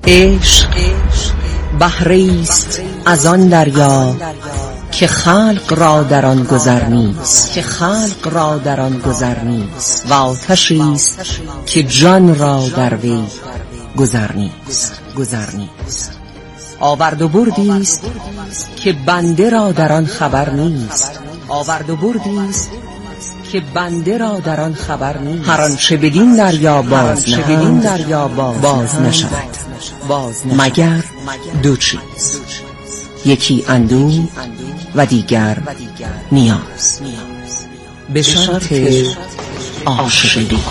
عشق بحریست از آن دریا که خلق را در آن گذر نیست و آتشیست که جان را در وی گذر نیست آورد و بردیست که بنده را در آن خبر نیست هر آنچه بدین دریا باز نشود مگر دو چیز، یکی اندوه و دیگر نیاز، به شرط عاشقی.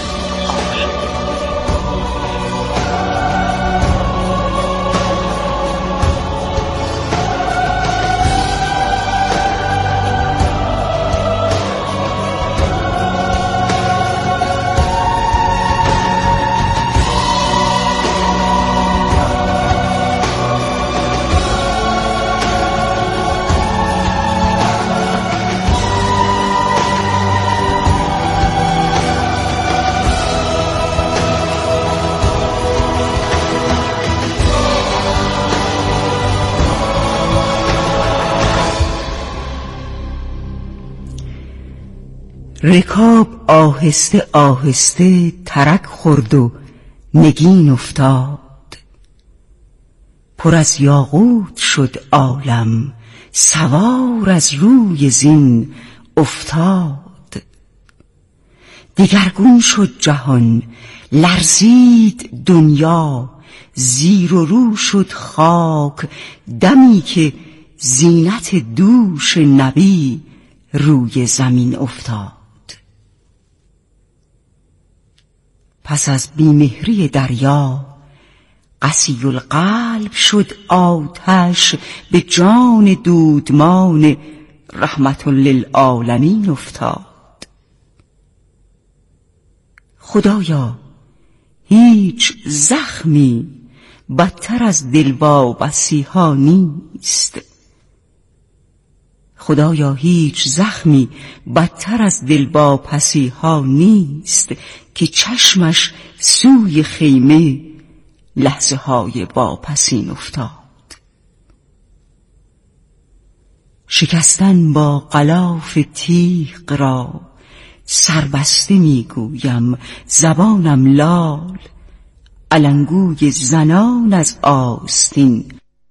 رکاب آهسته آهسته ترک خورد و نگین افتاد، پر از یاقوت شد عالم سوار از روی زین افتاد. دگرگون شد جهان لرزید دنیا، زیر و رو شد خاک دمی که زینت دوش نبی روی زمین افتاد. پس از بیمهری دریا قسی القلب شد آتش، به جان دودمان رحمت للعالمین افتاد. خدایا هیچ زخمی بدتر از دلواپسی ها نیست، خدایا هیچ زخمی بدتر از دلواپسی ها نیست که چشمش سوی خیمه لحظه های واپسین افتاد. شکستن با غلاف تیغ را سربسته میگویم، زبانم لال علنگوی زنان از آستین.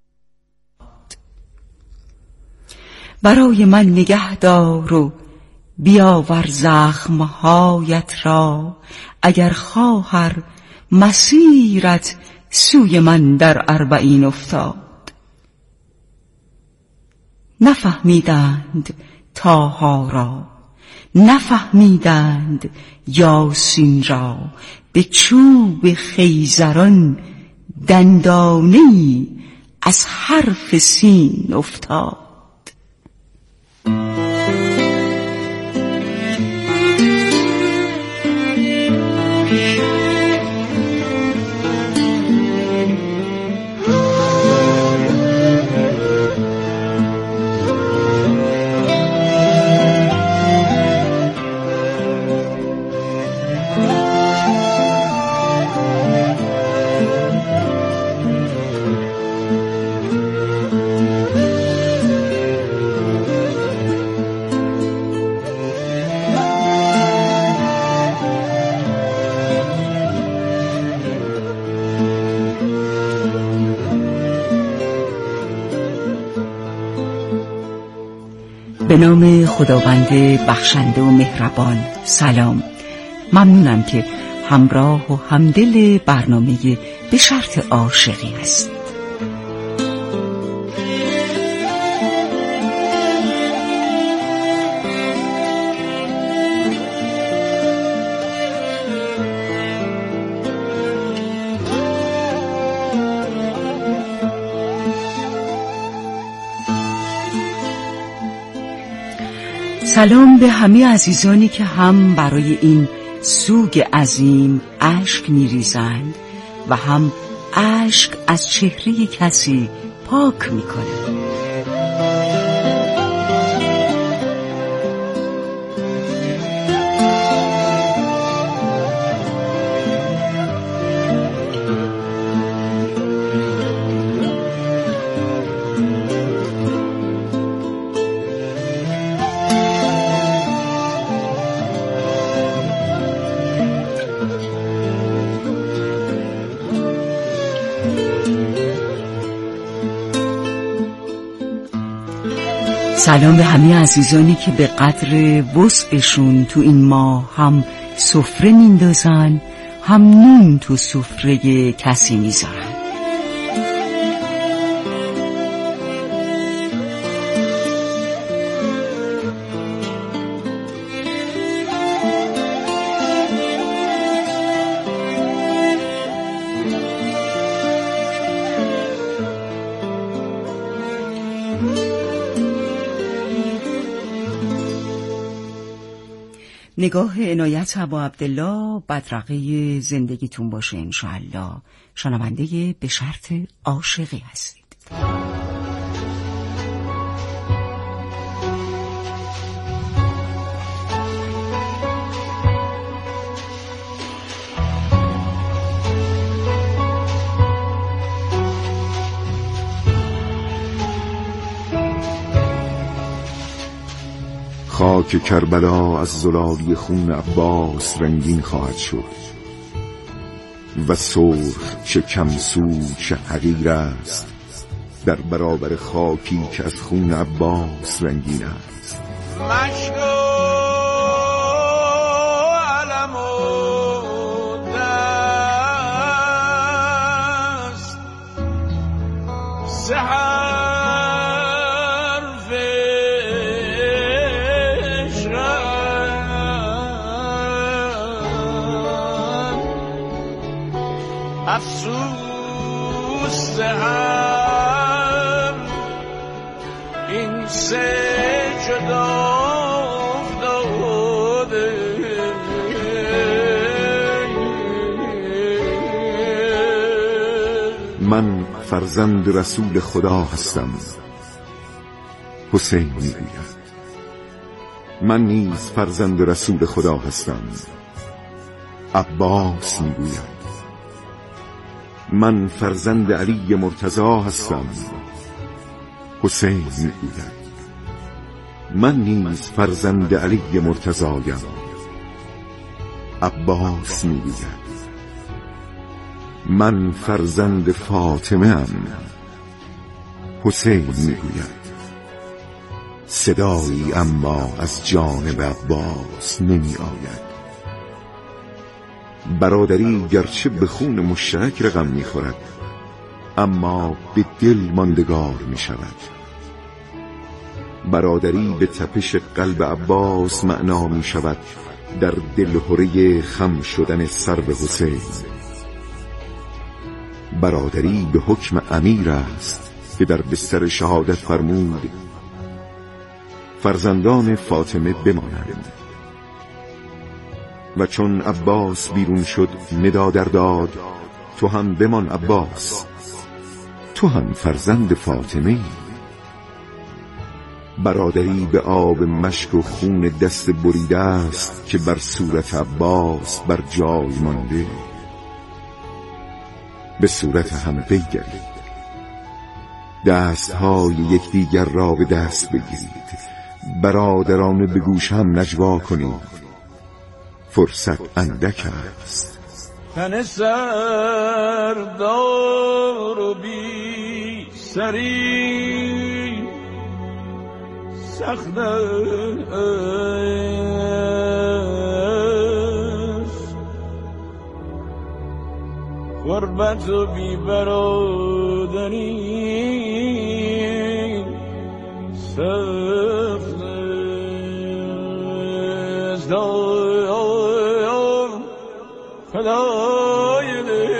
برای من نگه دار و بیاور زخمهایت را، اگر خواهر مسیرت سوی من در اربعین افتاد. نفهمیدند طاها را، نفهمیدند یاسین را، به چوب خیزران دندانه‌ای از حرف سین افتاد. به نام خداوند بخشنده و مهربان. سلام، ممنونم که همراه و همدل برنامه به شرط عاشقی هستید. سلام به همه عزیزانی که هم برای این سوگ عظیم اشک می‌ریزند و هم اشک از چهره کسی پاک می‌کنند. سلام به همه عزیزانی که به قدر وسعشون تو این ماه هم سفره میندازن، هم نون تو سفره کسی میذارن. نگاه عنایت ابا عبدالله، بدرقه زندگیتون باشه انشاءالله. شنونده به شرط عاشقی هستید. خاک کربلا از زلالی خون عباس رنگین خواهد شد و سرخ چه کمسود چه حقیر است در برابر خاکی که از خون عباس رنگین است. مشکو علم و دست افسوس هم این سه جدا افتاده. من فرزند رسول خدا هستم، حسین میگوید. من نیز فرزند رسول خدا هستم، عباس میگوید. من فرزند علی مرتضی هستم، حسین میگوید. من نیز فرزند علی مرتضایم، عباس میگوید. من فرزند فاطمه ام، حسین میگوید. صدایی اما از جانب عباس نمی آید. برادری گرچه به خون مشترک رقم می خورد، اما به دل ماندگار می شود. برادری به تپش قلب عباس معنا می شود در دلهره خم شدن سر به حسین. برادری به حکم امیر است که در بستر شهادت فرمود فرزندان فاطمه بمانند. و چون عباس بیرون شد ندا در داد تو هم بمان عباس، تو هم فرزند فاطمه ای. برادری به آب مشک و خون دست بریده است که بر صورت عباس بر جای مانده. به صورت همه بگرید، دستهای یکدیگر را به دست بگیرید، برادران به گوش هم نجوا کنید، فرصت اندک است. تن سردار و بی سری سخت است، غربت و بی برادری سخت است. خدای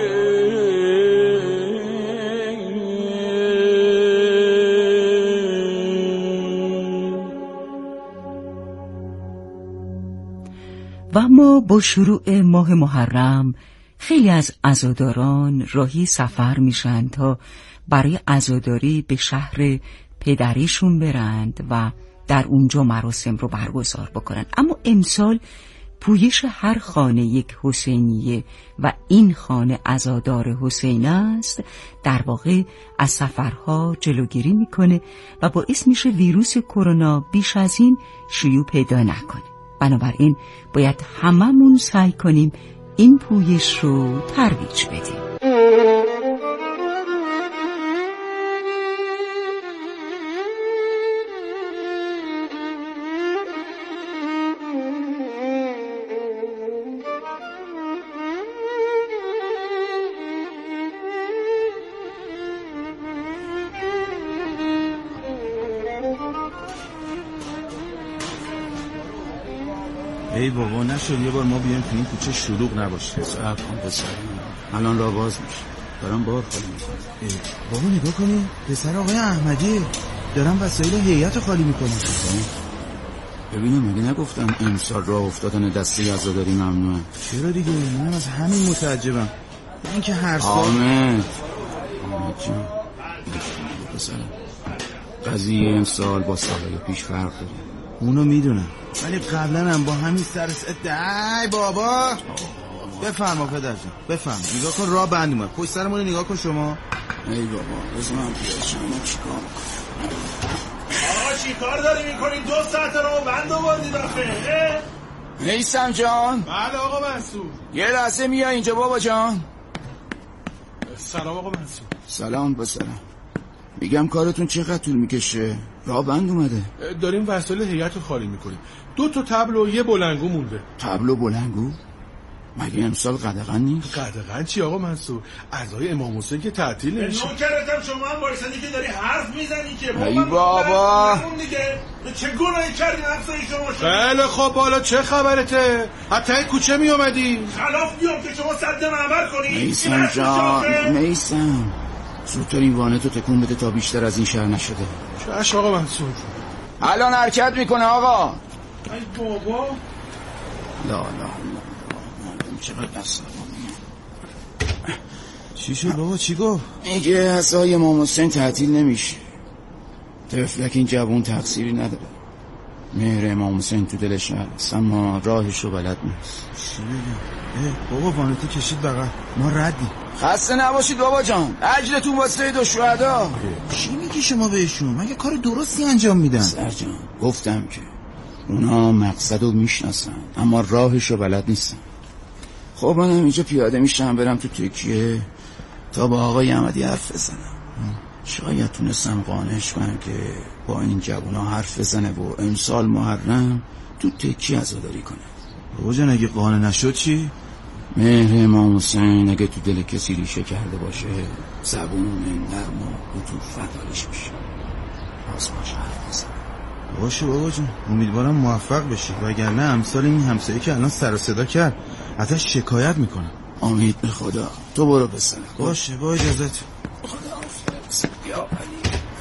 و اما با شروع ماه محرم خیلی از عزاداران راهی سفر میشن تا برای عزاداری به شهر پدریشون برند و در اونجا مراسم رو برگزار بکنن. اما امسال پویش هر خانه یک حسینیه و این خانه عزادار حسین است، در واقع از سفرها جلوگیری میکنه و باعث میشه ویروس کرونا بیش از این شیوع پیدا نکنه. بنابراین باید هممون سعی کنیم این پویش رو ترویج بدیم. ای بابا نشد یه بار ما بیایم تو این کوچه شلوغ نباشه. صبر کن پسر، الان راه باز میشه. دارم بار خالی میکنم. بابا نگاه کنی پسر آقای احمدی دارم وسایل هیئت خالی میکنم. ببینم مگه نگفتم امسال راه افتادن دسته عزاداری ممنوعه؟ چرا دیگه؟ من از همین متعجبم. این که هر سال حامد جان پسرم، قضیه امسال با سالهای پیش فرق داره. اونو میدونم، ولی قبلا هم با همین ای بابا بفرما پدر جان بفرما. نگاه کن راه بند اومد پشت سرمون، نگاه کن شما. ای بابا بزن من پیاشم چیکار آقا چیکار داری میکنی؟ 2 ساعت راه بند آوردید آخه. نیستم جان. بله آقا منصور. یه لحظه میای اینجا بابا جان. سلام آقا منصور. سلام پسرم. میگم کارتون چقدر طول میکشه؟ راه بند اومده. داریم وسایل هیئت خالی میکنیم. 2 تا تبل و 1 بلنگو مونده. تبل و بلنگو؟ مگه امسال قدغن نیست؟ قدغن چی آقا منصور؟ عزای امام حسین که تعطیل نمیشه. نوکرتم شما هم وایسادی که داری حرف میزنی که ای بابا دیگه چه گناهی کردین همسایه شما شد؟ بله خب بالا چه خبرته؟ حتی این کوچه می اومدی؟ خلاف بیام که شما صد معبر کنی. میسم جان میسم زودتر این وانتو تکون بده تا بیشتر از این شهر نشده. چش آقا منصور. الان حرکت میکنه آقا. ای بابا لا چقدر دست چی شد بابا؟ چی گفت؟ میگه عزای امام حسین تعطیل نمیشه. طفلک این جوون تقصیری نداره. مهر امام حسین تو دلش هست اما راهشو بلد نیست. چی بگم؟ بابا وانتو کشید بغل ما ردیم. خسته نباشید بابا جان. اجرتون واسه 2 شهدا. چی میگی شما بهشون؟ مگه کار درستی انجام میدن؟ سرجان گفتم که اونا مقصدو میشناسن اما راهشو بلد نیستن. خب منم اینجا پیاده میشم برم تو تکیه تا با آقای احمدی حرف بزنم. شاید تونستم قانعش کنم که با این جوونا حرف بزنه و امسال محرم تو تکیه عزاداری کنه. بابا جان اگه قانع نشد چی؟ مهر امام حسین اگه تو دل کسی ریشه کرده باشه زبون نرم و عطوفت حالش میشه. باز باشه حرف بزنه. باشه بابا جون امیدوارم موفق بشی وگرنه امثال این همسایه که الان سر و صدا کرد ازش شکایت میکنم. امید به خدا. تو برو بسن. باشه با اجازت. خدا حافظ. یا علی.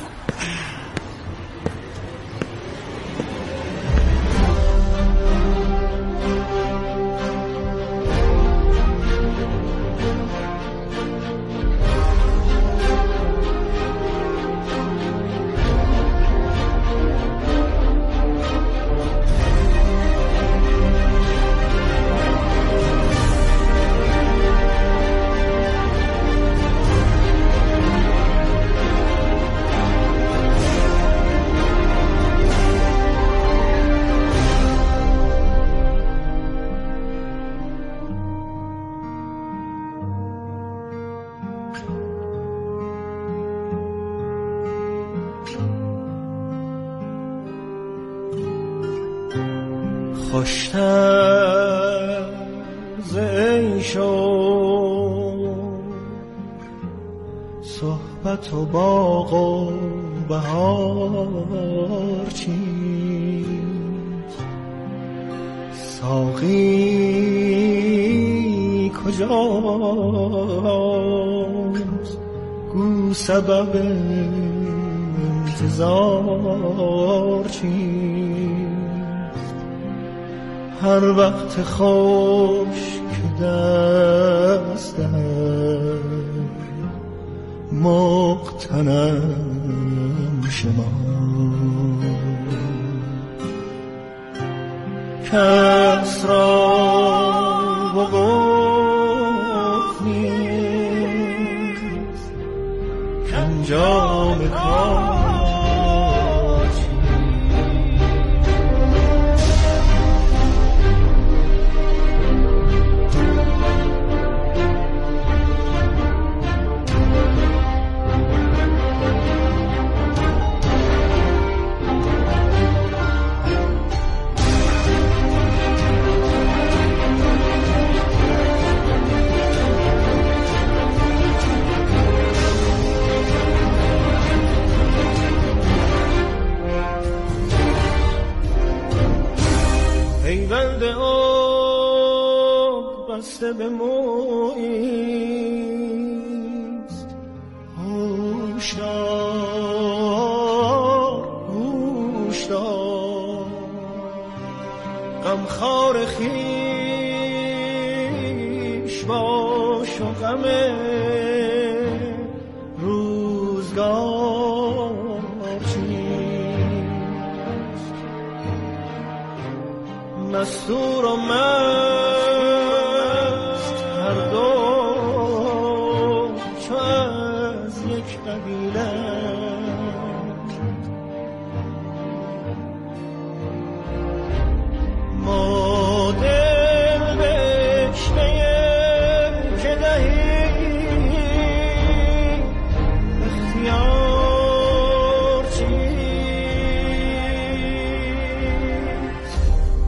خوشتر ز عیش و صحبت و باغ و بهار چیست؟ ساقی کجاست؟ گو سبب انتظار چیست؟ هر وقت خوش که دستم مقتنم شما کس را وقوف نیست کانجام کار یار خویش باش و غم روزگار چیست. مستور و مست هر دو چو از یک قبیله، ما دل بشنه که دهی اختیار چیست.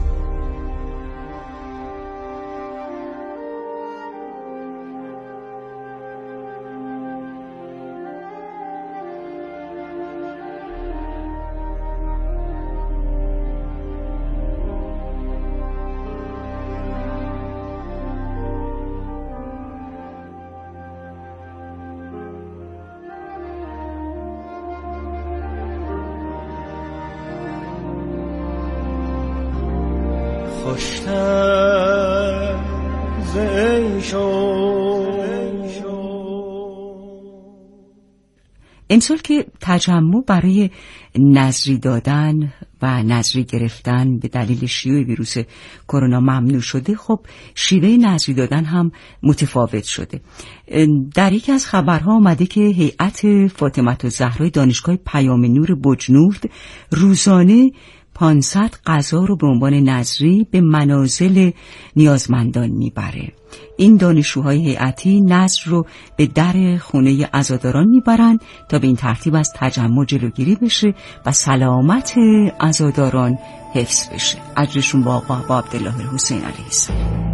خوشتر ز عیش امسال که تجمع برای نذری دادن و نذری گرفتن به دلیل شیوع ویروس کرونا ممنوع شده، خب شیوه نذری دادن هم متفاوت شده. در یکی از خبرها آمده که هیئت فاطمه الزهرا دانشگاه پیام نور بجنورد روزانه 500 غذا رو به عنوان نذری به منازل نیازمندان میبره. این دانشجوهای هیئتی نذر رو به در خونه عزاداران میبرن تا به این ترتیب از تجمع جلوگیری بشه و سلامت عزاداران حفظ بشه. اجرشون با آقا عبدالله حسین علیه السلام.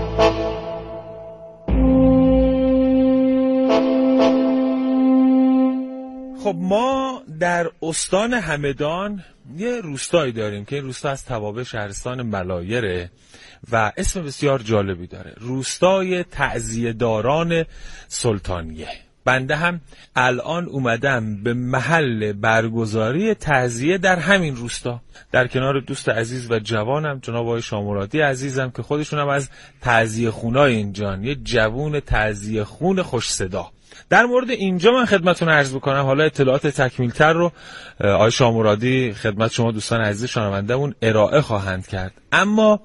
خب ما در استان همدان یه روستایی داریم که این روستا از توابع شهرستان ملایره و اسم بسیار جالبی داره، روستای تعزیه‌داران سلطانیه. بنده هم الان اومدم به محل برگزاری تعزیه در همین روستا، در کنار دوست عزیز و جوانم جناب آقای شامرادی عزیزم که خودشون هم از تعزیه خونای اینجان، یه جوون تعزیه خون خوش صدا. در مورد اینجا من خدمتتون عرض بکنم، حالا اطلاعات تکمیل‌تر رو آقای شامرادی خدمت شما دوستان عزیز شنونده‌مون ارائه خواهند کرد. اما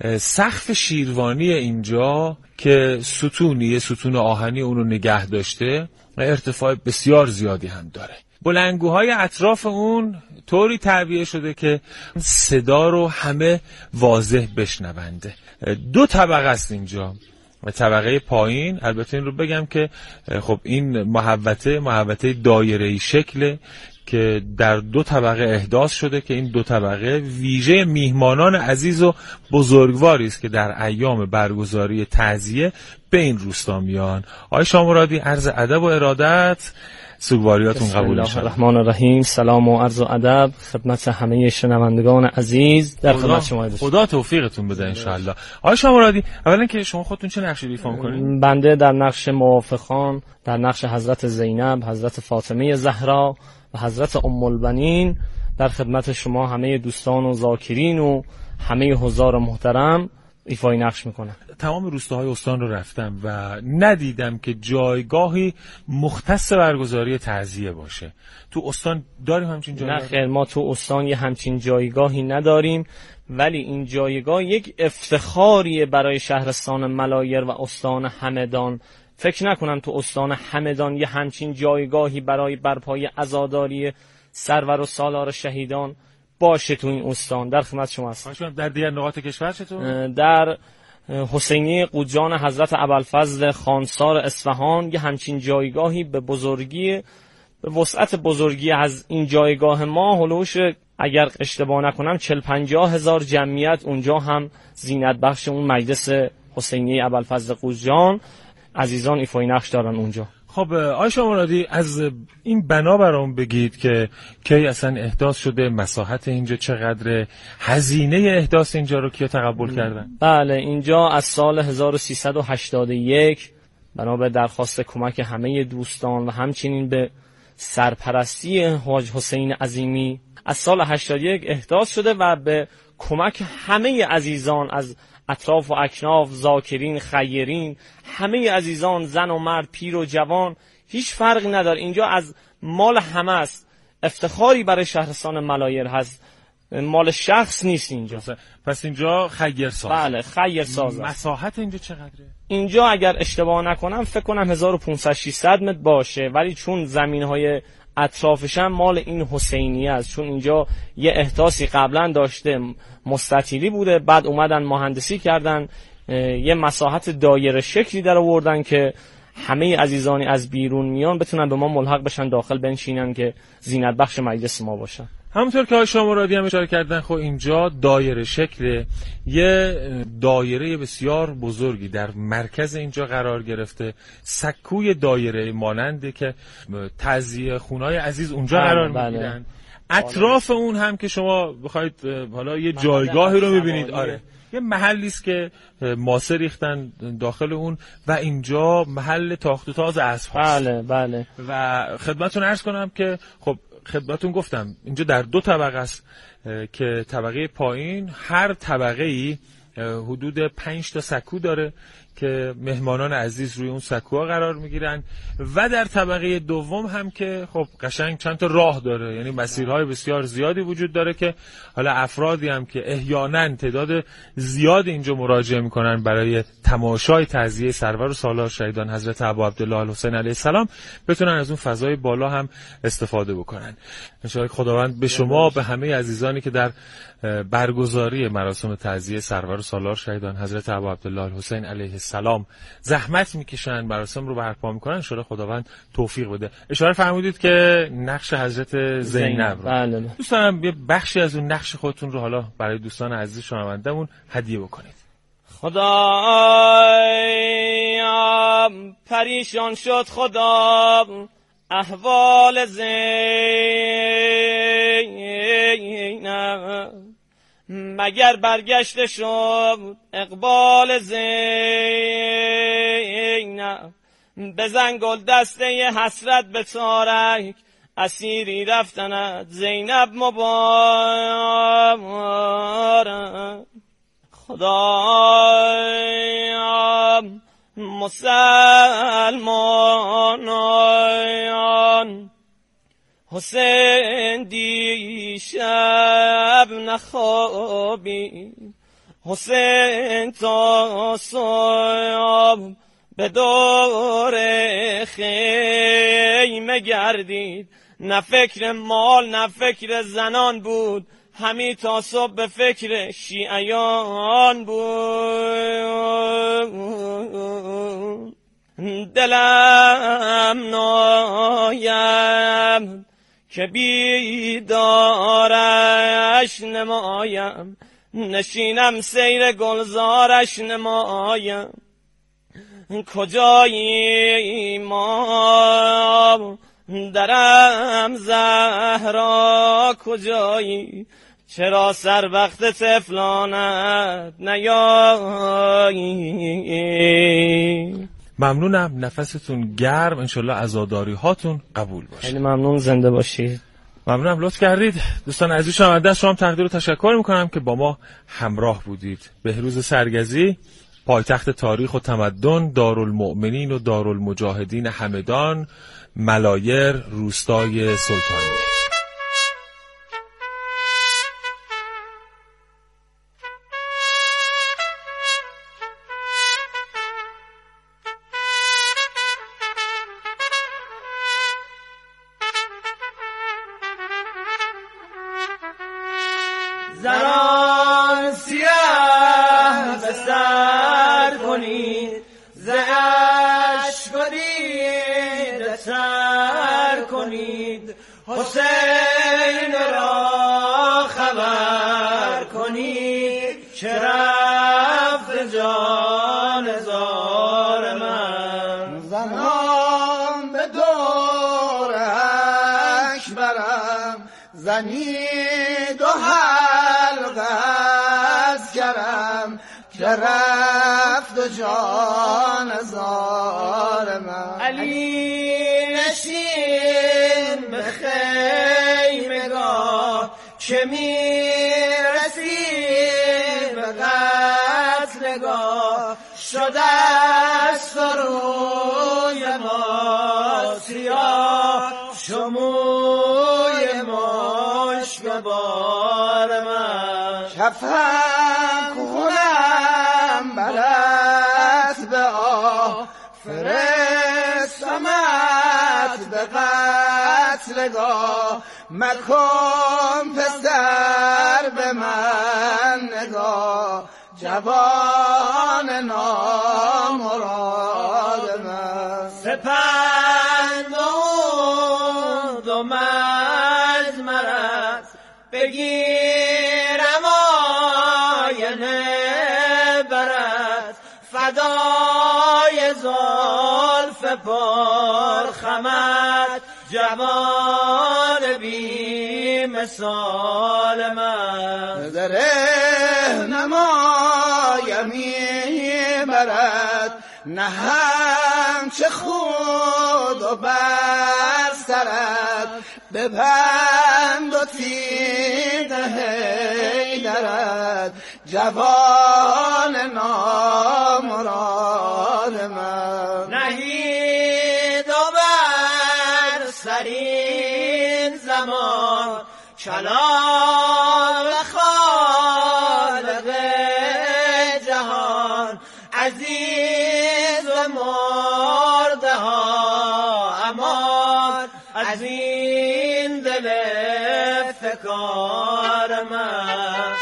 سقف شیروانی اینجا که ستون آهنی اون رو نگه داشته، ارتفاع بسیار زیادی هم داره. بلندگوهای اطراف اون طوری تعبیه شده که صدا رو همه واضح بشنونده. 2 طبقه است اینجا و طبقه پایین، البته این رو بگم که خب این محوطه دایره‌ای شکله که در 2 طبقه احداث شده که این 2 طبقه ویژه میهمانان عزیز و بزرگواری است که در ایام برگزاری تعزیه به این روستا میان. آقای شامرادی عرض ادب و ارادت، سوگواریاتون قبول بسم الله الرحمن الرحیم. سلام و عرض و ادب خدمت همه شنوندگان عزیز در خدمت شما. خدا توفیقتون بده ان شاء الله. آقای شامرادی، اولا که شما خودتون چه نقشی ایفا می‌کنید؟ بنده در نقش موافقان، در نقش حضرت زینب، حضرت فاطمه زهرا و حضرت ام البنین در خدمت شما همه دوستان و ذاکرین و همه حضار محترم ایفای نقش میکنم. تمام روستاهای استان رو رفتم و ندیدم که جایگاهی مختص برگزاری تعزیه باشه. تو استان داریم همچین جایگاهی؟ نه خیر، ما تو استان یه همچین جایگاهی نداریم، ولی این جایگاه یک افتخاریه برای شهرستان ملایر و استان همدان. فکر نکنم تو استان همدان یه همچین جایگاهی برای برپای عزاداری سرور و سالار شهیدان باشه تو این استان. در خدمت شما هستم. در دیگر نقاط کشور چطور؟ در حسینی قوجان حضرت ابوالفضل خانسار اصفهان یه همچین جایگاهی به وسعت بزرگی از این جایگاه ما هلوش، اگر اشتباه نکنم 40-50 هزار جمعیت اونجا هم زینت بخش اون مجلس حسینی ابوالفضل قوجان عزیزان ایفای نقش دارن اونجا. خب آقای شامرادی، از این بنا برام بگید که کی اصلا احداث شده، مساحت اینجا چقدره، هزینه احداث اینجا رو کیا تقبل کردن؟ بله، اینجا از سال 1381 بنا به درخواست کمک همه دوستان و همچنین به سرپرستی حاج حسین عظیمی از سال 81 احداث شده و به کمک همه عزیزان از اطراف و اکناف، ذاکرین، خیرین، همه عزیزان، زن و مرد، پیر و جوان، هیچ فرقی نداره. اینجا از مال همه است، افتخاری برای شهرستان ملایر هست، مال شخص نیست اینجا. پس اینجا خیرساز. بله خیرساز. مساحت اینجا چقدره؟ اینجا اگر اشتباه نکنم فکر کنم 1500-600 متر باشه، ولی چون زمین‌های اطرافش هم مال این حسینیه است، چون اینجا یه احداثی قبلا داشته، مستطیلی بوده، بعد اومدن مهندسی کردن، یه مساحت دایره شکلی در آوردن که همه عزیزانی از بیرون میان بتونن به ما ملحق بشن، داخل بنشینن که زینت بخش مجلس ما باشن. همونطور که آقای شاه مرادی هم اشاره کردن، خب اینجا دایره شکل، یه دایره بسیار بزرگی در مرکز اینجا قرار گرفته، سکوی دایره ماننده که تعزیه خونای عزیز اونجا قرار میگیرن. اطراف اون هم که شما بخواید حالا یه جایگاهی رو میبینید، آره یه محلی است که ماسه ریختن داخل اون و اینجا محل تاخت و تاز اسب هست. بله بله. و خدمتتون عرض کنم که خب خدمتتون گفتم اینجا در 2 طبقه است که طبقه پایین هر طبقه‌ای حدود 5 تا سکو داره که مهمانان عزیز روی اون سکوها قرار میگیرن و در طبقه دوم هم که خب قشنگ چند تا راه داره، یعنی مسیرهای بسیار زیادی وجود داره که حالا افرادی هم که احیانا تعداد زیاد اینجا مراجعه میکنن برای تماشای تعزیه سرور و سالار شهیدان حضرت ابا عبدالله الحسین علیه السلام بتونن از اون فضای بالا هم استفاده بکنن. انشاءالله خداوند به شما، به همه عزیزانی که در برگزاری مراسم تعزیه سرور و سالار شهیدان حضرت ابا عبدالله الحسین علیه السلام زحمت میکشن، مراسم رو برپا میکنن، انشاءالله خداوند توفیق بده. اشاره فرمودید که نقش حضرت زینب رو، بله. دوست دارم یه بخشی از اون نقش خودتون رو حالا برای دوستان عزیز شنوندمون هدیه بکنید. خدایا پریشان شد خدا احوال زینب، مگر برگشته شد اقبال زینب، بزن گل دسته حسرت به تارک، اسیری رفتند زینب مبارک. خدایا مسلمانان حسین دیشب نخوابی، حسین تا صبح به دور خیمه گردید، نه فکر مال نه فکر زنان بود، همی تا صبح به فکر شیعیان بود. دلم نایم که بیدارش نمایم، نشینم سیر گلزارش نمایم، کجایی ما درم زهرا کجایی، چرا سر وقت طفلانت نیایی. ممنونم، نفستون گرم، انشالله عزاداری هاتون قبول باشه. خیلی ممنون، زنده باشید. ممنونم، لطف کردید. دوستان عزیز شنونده از شما تقدیر و تشکر میکنم که با ما همراه بودید. بهروز سرگزی، پایتخت تاریخ و تمدن، دارالمؤمنین و دارالمجاهدین همدان، ملایر، روستای سلطانی. زنان سیاه به سر کنید، ز اشک و دیده سر کنید، حسین را خبر کنید که رفت جان زار من. زنان به دورش برم زنید و کرم که رفت و جان زار من. علی نشین به خیمگاه که میرسی به قتلگاه شده است روی ما سیاه شموی مشک بار من کفن کنم برات به آه فرستمت به قتلگاه مکن پسر به من نگاه جوان نامراد من سپند و مزمرت بگیرم آینه برت فدای زلف پرخمت جوان بی مثال من در نمایمی برد نه همچه خود و بر سرت ببند و تیغ حیدرت جوان نامراد من نهید و بر سرین زمان کلام خالق جهان عزیز و مرده ها امان از این دل فکار من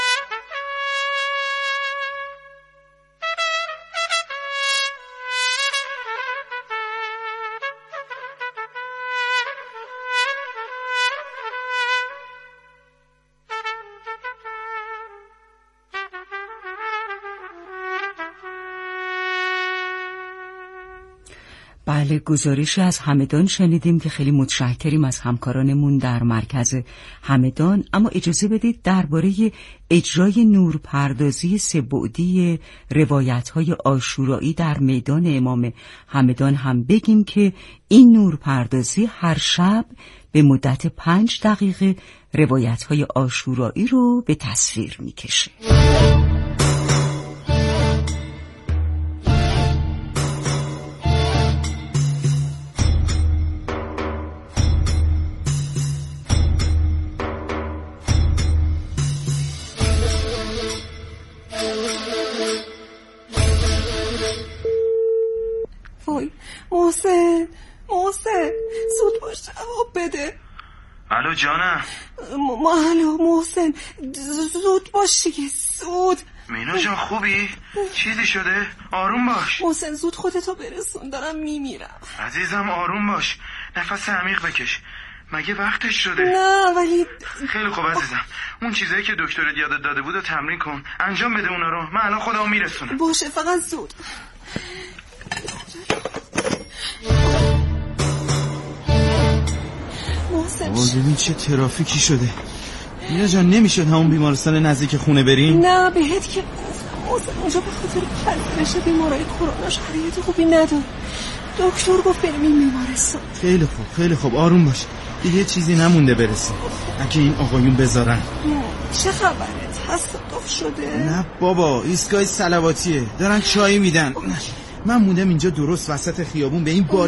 بله، گزارشی از همدان شنیدیم که خیلی متشکریم از همکارانمون در مرکز همدان. اما اجازه بدید درباره اجرای نورپردازی سه‌بعدی روایت‌های عاشورایی در میدان امام همدان هم بگیم که این نورپردازی هر شب به مدت 5 دقیقه روایت‌های عاشورایی رو به تصویر می‌کشه. محسن زود باش جواب بده. الو جانم. الو محسن زود باش دیگه زود. مینا جان خوبی؟ چیزی شده؟ آروم باش محسن زود خودتو برسون دارم میمیرم. عزیزم آروم باش نفس عمیق بکش مگه وقتش شده؟ نه ولی خیلی خوب عزیزم اون چیزایی که دکترت یادت داده بود رو تمرین کن انجام بده اونا رو من الان خودمو میرسونم. باشه فقط زود. ببین چه ترافیکی شده. مینا جان نمیشد همون بیمارستان نزدیک خونه بریم؟ نه بهت که گفتم محسن اونجا به خاطر پذیرش بیمارای کرونا شرایط خوبی نداره. دکتر گفت بریم این بیمارستان. خیلی خوب آروم باش دیگه چیزی نمونده برسیم. اگه این آقایون بذارن. چه خبره؟ تصادف شده؟ نه بابا ایستگاه صلواتیه دارن چای میدن. من موندم اینجا درست وسط خیابون به این